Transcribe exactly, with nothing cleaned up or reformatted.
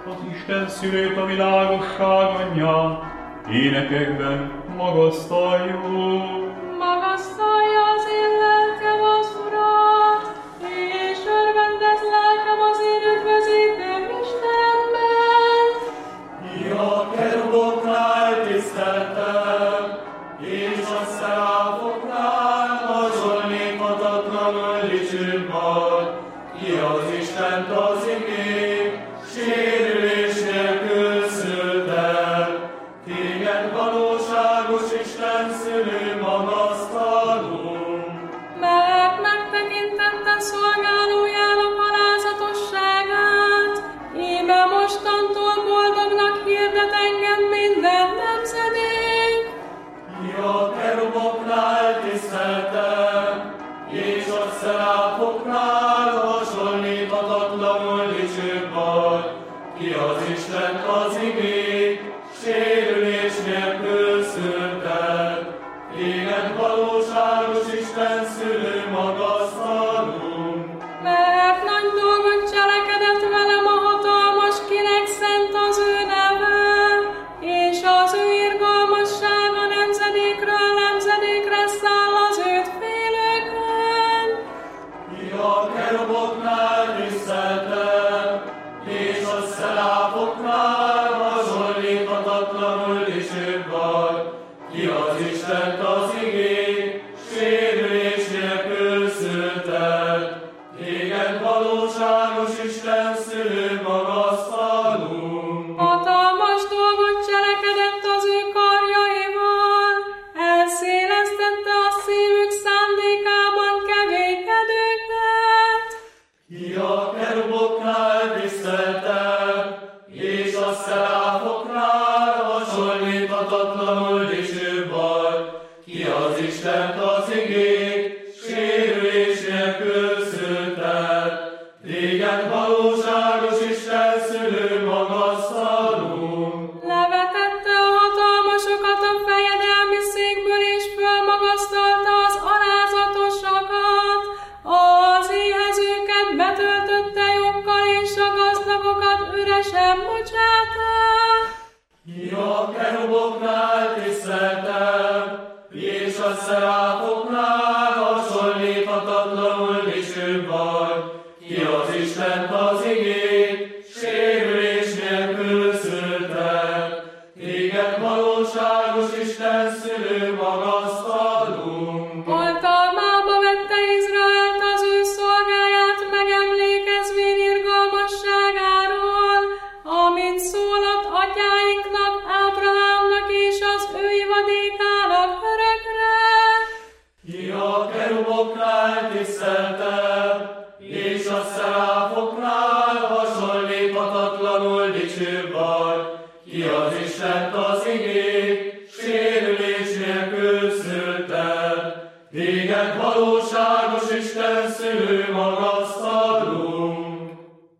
az Isten szülőt, a világosság anyját, énekekben magasztaljuk. Magasztalja az én lelkem az Urat, és örvendez lelkem az én üdvözítőm Istenben. Ja, keruboknál tiszteltem, és a szeráfoknál hasonlíthatatlanul dicsőbb vagy. Ki az Istent az igény, sérülés nélkül szültel. Téged valóságos Isten szülő magasztalunk. Mert megtekintette szolgálójának alázatosságát, íme mostantól boldognak hirdet engem minden nemzedék. Ja, keruboknál tiszteltem, és a szeráfoknál hasonlíthatatlanul dicsőbb vagy. Ki az Isten az igény, sérülés nélkül szültel. Téged valóságos Isten szülő magasztalunk. Mert nagy dolgot cselekedett velem a hatalmas, kinek szent az ő neve, és az ő irgalmassága nemzedékről nemzedékre száll az őt félőkön. Ja, keruboknál tiszteltem, és a szeráfoknál hasonlíthatatlanul dicsőbb vagy. Ki az Istent az igény, sérülés nélkül szültel. Téged valóságos Isten szülő magasztalunk. Hatalmas dolgot cselekedett az ő karjaival, elszélesztette a szívük szándékában kegyékedőket. Ja, keruboknál tiszteltem, és a szeráfoknál hasonlíthatatlanul dicsőbb vagy. Ki az Istent az igény, sérülés nélkül szültel. Téged valóságos Isten szülő magasztalunk. Levetette a hatalmasokat a fejedelmi székből, és fölmagasztalta az alázatosakat. Az éhezőket betöltötte joggal, és a gazdagokat üresen bocsátta. Ja, keruboknál tiszteltem, és a szeráfoknál hasonlíthatatlanul dicsőbb vagy. Ki az Istent az igény, sérülés nélkül szültel. Téged valóságos Isten szülő magasztalunk. Oltalmába vette Izraelt az ő szolgáját, megemlékezvén irgalmasságáról, amit szólott atyáinknak, Ábrahámnak és az ő ivadékának örökre. Ja, keruboknál tiszteltem, és a